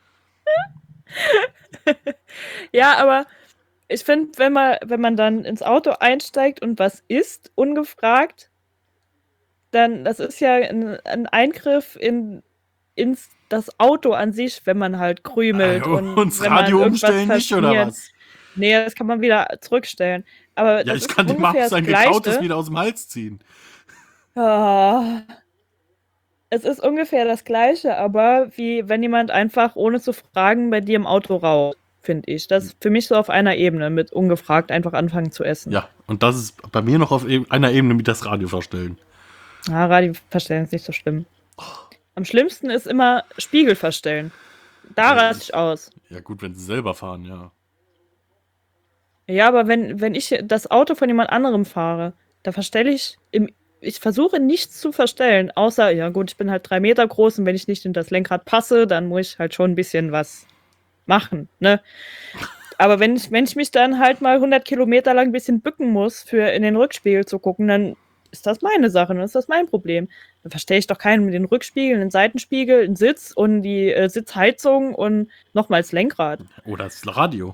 [SPEAKER 1] Ja, aber ich finde, wenn man, wenn man dann ins Auto einsteigt und was isst, ungefragt, dann, das ist ja ein, ein Eingriff in ins das Auto an sich, wenn man halt krümelt.
[SPEAKER 2] Ah,
[SPEAKER 1] und
[SPEAKER 2] uns
[SPEAKER 1] wenn
[SPEAKER 2] Radio
[SPEAKER 1] man
[SPEAKER 2] umstellen nicht, oder was?
[SPEAKER 1] Nee, das kann man wieder zurückstellen. Aber
[SPEAKER 2] ja,
[SPEAKER 1] das
[SPEAKER 2] ich kann dem auch sein Gekautes wieder aus dem Hals ziehen.
[SPEAKER 1] Oh. Es ist ungefähr das Gleiche, aber wie wenn jemand einfach, ohne zu fragen, bei dir im Auto raucht, finde ich. Das ist für mich so auf einer Ebene, mit ungefragt einfach anfangen zu essen.
[SPEAKER 2] Ja, und das ist bei mir noch auf einer Ebene mit das Radio verstellen.
[SPEAKER 1] Ja, Radio verstellen ist nicht so schlimm. Am schlimmsten ist immer Spiegel verstellen. Da
[SPEAKER 2] ja,
[SPEAKER 1] raste ich aus.
[SPEAKER 2] Ja gut, wenn sie selber fahren, ja.
[SPEAKER 1] Ja, aber wenn, wenn ich das Auto von jemand anderem fahre, da verstelle ich im ich versuche nichts zu verstellen, außer, ja gut, ich bin halt drei Meter groß und wenn ich nicht in das Lenkrad passe, dann muss ich halt schon ein bisschen was machen, ne? Aber wenn ich, wenn ich mich dann halt mal hundert Kilometer lang ein bisschen bücken muss, für in den Rückspiegel zu gucken, dann ist das meine Sache, dann ist das mein Problem. Dann verstehe ich doch keinen mit den Rückspiegeln, den Seitenspiegel, den Sitz und die äh, Sitzheizung und nochmals Lenkrad.
[SPEAKER 2] Oder das Radio.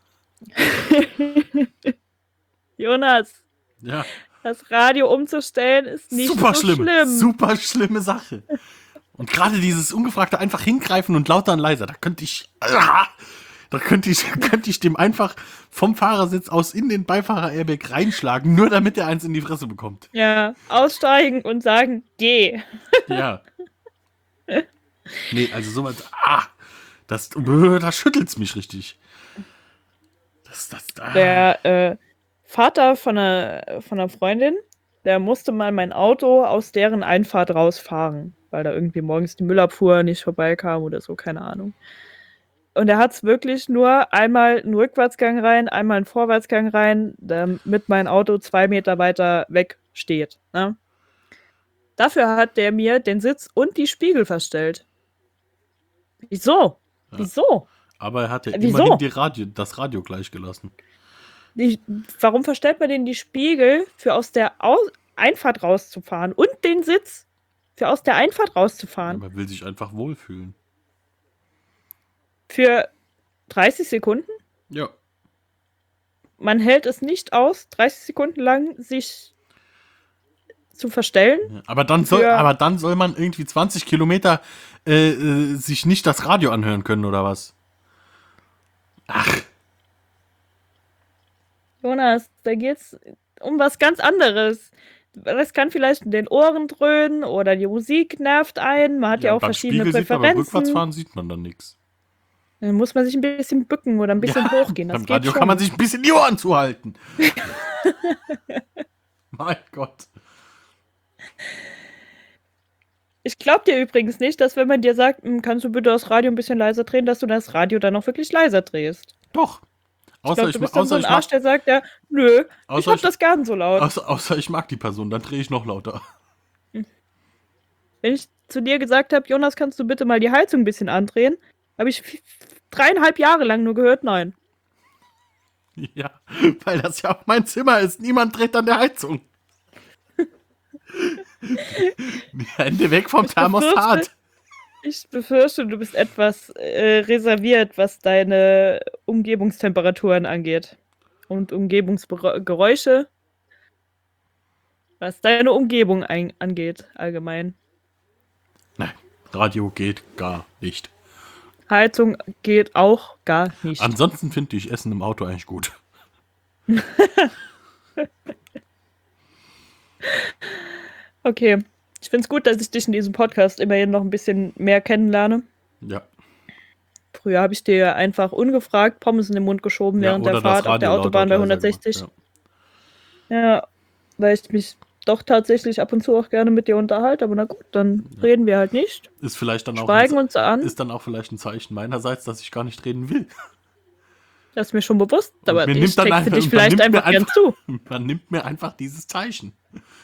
[SPEAKER 1] Jonas.
[SPEAKER 2] Ja.
[SPEAKER 1] Das Radio umzustellen ist nicht
[SPEAKER 2] super
[SPEAKER 1] so
[SPEAKER 2] schlimm.
[SPEAKER 1] schlimm.
[SPEAKER 2] Super schlimme Sache. Und gerade dieses ungefragte einfach hingreifen und lauter und leiser, da könnte ich, da könnte ich, könnte ich dem einfach vom Fahrersitz aus in den Beifahrer-Airbag reinschlagen, nur damit er eins in die Fresse bekommt.
[SPEAKER 1] Ja, aussteigen und sagen, geh.
[SPEAKER 2] Ja. Nee, also sowas, ah, Das, da schüttelt's mich richtig. Das, das, ah.
[SPEAKER 1] Der äh, Vater von einer, von einer Freundin, der musste mal mein Auto aus deren Einfahrt rausfahren, weil da irgendwie morgens die Müllabfuhr nicht vorbeikam oder so, keine Ahnung. Und er hat es wirklich nur einmal einen Rückwärtsgang rein, einmal einen Vorwärtsgang rein, damit mein Auto zwei Meter weiter weg steht. Ne? Dafür hat der mir den Sitz und die Spiegel verstellt. Wieso?
[SPEAKER 2] Ja.
[SPEAKER 1] Wieso?
[SPEAKER 2] Aber er hat ja
[SPEAKER 1] Wieso?
[SPEAKER 2] immerhin die Radio, das Radio gleich gelassen.
[SPEAKER 1] Die, warum verstellt man denn die Spiegel für aus der Au- Einfahrt rauszufahren und den Sitz für aus der Einfahrt rauszufahren?
[SPEAKER 2] Aber er will sich einfach wohlfühlen.
[SPEAKER 1] Für dreißig Sekunden?
[SPEAKER 2] Ja.
[SPEAKER 1] Man hält es nicht aus, dreißig Sekunden lang sich zu verstellen.
[SPEAKER 2] Aber dann soll,
[SPEAKER 1] Für-
[SPEAKER 2] aber dann soll man irgendwie zwanzig Kilometer äh, äh, sich nicht das Radio anhören können, oder was? Ach,
[SPEAKER 1] Jonas, da geht's um was ganz anderes. Das kann vielleicht in den Ohren dröhnen oder die Musik nervt einen. Man hat ja, auch
[SPEAKER 2] beim
[SPEAKER 1] verschiedene
[SPEAKER 2] Spiegel sieht man, beim
[SPEAKER 1] Präferenzen.
[SPEAKER 2] Rückwärtsfahren sieht man dann nichts.
[SPEAKER 1] Dann muss man sich ein bisschen bücken oder ein bisschen hochgehen. Das
[SPEAKER 2] Beim
[SPEAKER 1] geht
[SPEAKER 2] Radio
[SPEAKER 1] schon.
[SPEAKER 2] kann man sich ein bisschen die Ohren zuhalten. Mein Gott.
[SPEAKER 1] Ich glaube dir übrigens nicht, dass wenn man dir sagt, "Hm, kannst du bitte das Radio ein bisschen leiser drehen, dass du das Radio dann auch wirklich leiser drehst.
[SPEAKER 2] Doch.
[SPEAKER 1] Ich
[SPEAKER 2] Außer
[SPEAKER 1] glaube,
[SPEAKER 2] ich,
[SPEAKER 1] du
[SPEAKER 2] ma-
[SPEAKER 1] bist dann so
[SPEAKER 2] außer,
[SPEAKER 1] ein
[SPEAKER 2] ich
[SPEAKER 1] Arsch,
[SPEAKER 2] mag,
[SPEAKER 1] der sagt ja, nö, ich
[SPEAKER 2] Außer
[SPEAKER 1] hab
[SPEAKER 2] ich-
[SPEAKER 1] das gern so laut.
[SPEAKER 2] außer, außer ich mag die Person, dann drehe ich noch lauter.
[SPEAKER 1] Wenn ich zu dir gesagt habe, Jonas, kannst du bitte mal die Heizung ein bisschen andrehen, habe ich f- dreieinhalb Jahre lang nur gehört, nein.
[SPEAKER 2] Ja, weil das ja auch mein Zimmer ist. Niemand dreht an der Heizung. Die Hände weg vom Thermostat.
[SPEAKER 1] Ich befürchte, du bist etwas äh, reserviert, was deine Umgebungstemperaturen angeht. Und Umgebungsgeräusche, was deine Umgebung ein angeht, allgemein.
[SPEAKER 2] Nein, Radio geht gar nicht.
[SPEAKER 1] Heizung geht auch gar nicht.
[SPEAKER 2] Ansonsten finde ich Essen im Auto eigentlich gut.
[SPEAKER 1] Okay. Ich finde es gut, dass ich dich in diesem Podcast immerhin noch ein bisschen mehr kennenlerne.
[SPEAKER 2] Ja.
[SPEAKER 1] Früher habe ich dir einfach ungefragt Pommes in den Mund geschoben
[SPEAKER 2] Ja,
[SPEAKER 1] während
[SPEAKER 2] oder
[SPEAKER 1] der
[SPEAKER 2] das
[SPEAKER 1] Fahrt auf
[SPEAKER 2] Radio
[SPEAKER 1] der
[SPEAKER 2] lauter
[SPEAKER 1] Autobahn
[SPEAKER 2] und
[SPEAKER 1] bei
[SPEAKER 2] leiser
[SPEAKER 1] hundertsechzig.
[SPEAKER 2] gemacht,
[SPEAKER 1] Ja, weil ich mich doch tatsächlich ab und zu auch gerne mit dir unterhalte, aber na gut, dann reden wir halt nicht.
[SPEAKER 2] ja. Ist vielleicht dann auch
[SPEAKER 1] Schweigen
[SPEAKER 2] ein,
[SPEAKER 1] uns an.
[SPEAKER 2] ist dann auch vielleicht ein Zeichen meinerseits, dass ich gar nicht reden will.
[SPEAKER 1] Das ist mir schon bewusst, aber
[SPEAKER 2] mir
[SPEAKER 1] ich
[SPEAKER 2] nimmt dann
[SPEAKER 1] texte
[SPEAKER 2] einfach-
[SPEAKER 1] dich
[SPEAKER 2] man
[SPEAKER 1] vielleicht
[SPEAKER 2] nimmt mir
[SPEAKER 1] einfach gern
[SPEAKER 2] einfach-
[SPEAKER 1] zu.
[SPEAKER 2] Man nimmt mir einfach dieses Zeichen.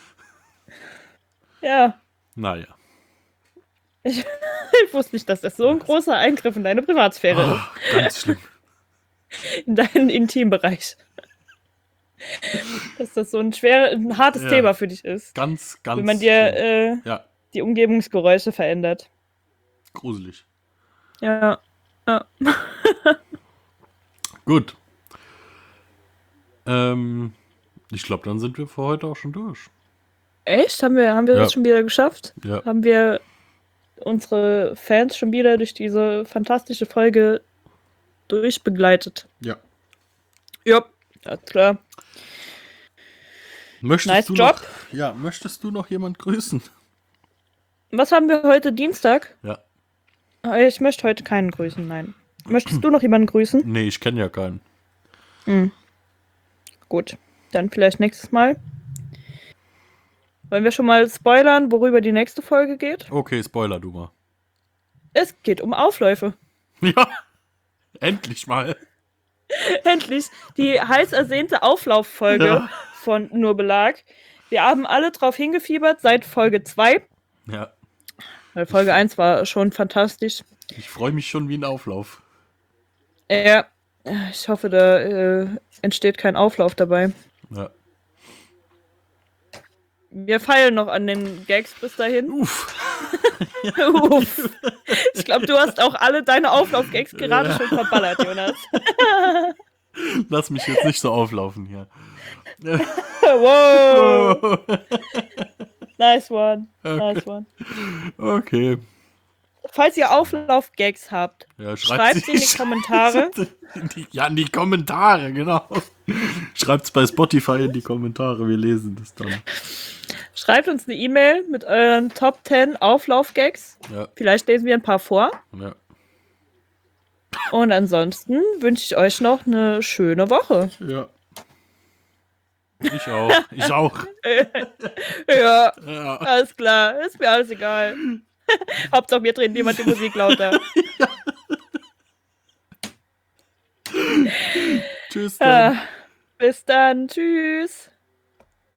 [SPEAKER 1] Ja,
[SPEAKER 2] Naja.
[SPEAKER 1] ich wusste nicht, dass das so ein großer Eingriff in deine Privatsphäre
[SPEAKER 2] Oh, ganz schlimm.
[SPEAKER 1] ist, in deinen Intimbereich. Dass das so ein schwer, ein hartes
[SPEAKER 2] Ja.
[SPEAKER 1] Thema für dich ist,
[SPEAKER 2] Ganz, ganz
[SPEAKER 1] wenn man dir
[SPEAKER 2] schlimm.
[SPEAKER 1] äh,
[SPEAKER 2] Ja,
[SPEAKER 1] die Umgebungsgeräusche verändert.
[SPEAKER 2] gruselig.
[SPEAKER 1] Ja, ja.
[SPEAKER 2] Gut. Ähm, ich glaube, dann sind wir für heute auch schon durch.
[SPEAKER 1] Echt? Haben wir, haben wir
[SPEAKER 2] Ja.
[SPEAKER 1] das schon wieder geschafft?
[SPEAKER 2] Ja.
[SPEAKER 1] Haben wir unsere Fans schon wieder durch diese fantastische Folge durchbegleitet?
[SPEAKER 2] Ja.
[SPEAKER 1] Ja, alles klar.
[SPEAKER 2] Möchtest
[SPEAKER 1] Nice
[SPEAKER 2] du
[SPEAKER 1] Job.
[SPEAKER 2] Noch, ja, möchtest du noch jemand grüßen?
[SPEAKER 1] Was haben wir heute? Dienstag?
[SPEAKER 2] Ja.
[SPEAKER 1] Ich möchte heute keinen grüßen, nein. Möchtest du noch jemanden grüßen?
[SPEAKER 2] Nee, ich kenne ja keinen.
[SPEAKER 1] Hm. Gut, dann vielleicht nächstes Mal. Wollen wir schon mal spoilern, worüber die nächste Folge geht?
[SPEAKER 2] Okay, Spoiler du mal.
[SPEAKER 1] Es geht um Aufläufe.
[SPEAKER 2] Ja, endlich mal.
[SPEAKER 1] Endlich die heiß ersehnte Auflauffolge
[SPEAKER 2] Ja.
[SPEAKER 1] von Nur Belag. Wir haben alle drauf hingefiebert seit Folge zwei.
[SPEAKER 2] Ja,
[SPEAKER 1] Weil Folge eins war schon fantastisch.
[SPEAKER 2] ich freue mich schon wie ein Auflauf.
[SPEAKER 1] Ja, ich hoffe, da äh, entsteht kein Auflauf dabei.
[SPEAKER 2] Ja.
[SPEAKER 1] Wir feilen noch an den Gags bis dahin.
[SPEAKER 2] Uff.
[SPEAKER 1] Uff. Ich glaube, du hast auch alle deine Auflauf-Gags gerade schon verballert, Jonas.
[SPEAKER 2] Lass mich jetzt nicht so auflaufen hier.
[SPEAKER 1] Wow. Nice one. Nice one.
[SPEAKER 2] Okay.
[SPEAKER 1] Falls ihr Auflauf-Gags habt,
[SPEAKER 2] Ja,
[SPEAKER 1] schreibt sie in die Kommentare.
[SPEAKER 2] In die, ja, in die Kommentare, genau. Schreibt's bei Spotify in die Kommentare, wir lesen das dann.
[SPEAKER 1] Schreibt uns eine E-Mail mit euren Top zehn Auflauf-Gags.
[SPEAKER 2] Ja,
[SPEAKER 1] Vielleicht lesen wir ein paar vor.
[SPEAKER 2] ja.
[SPEAKER 1] Und ansonsten wünsche ich euch noch eine schöne Woche.
[SPEAKER 2] Ja. Ich auch. Ich auch.
[SPEAKER 1] Ja,
[SPEAKER 2] Ja.
[SPEAKER 1] alles klar. Ist mir alles egal. Hauptsache mir drehen jemand die Musik lauter.
[SPEAKER 2] Tschüss dann.
[SPEAKER 1] Ah, bis dann. Tschüss.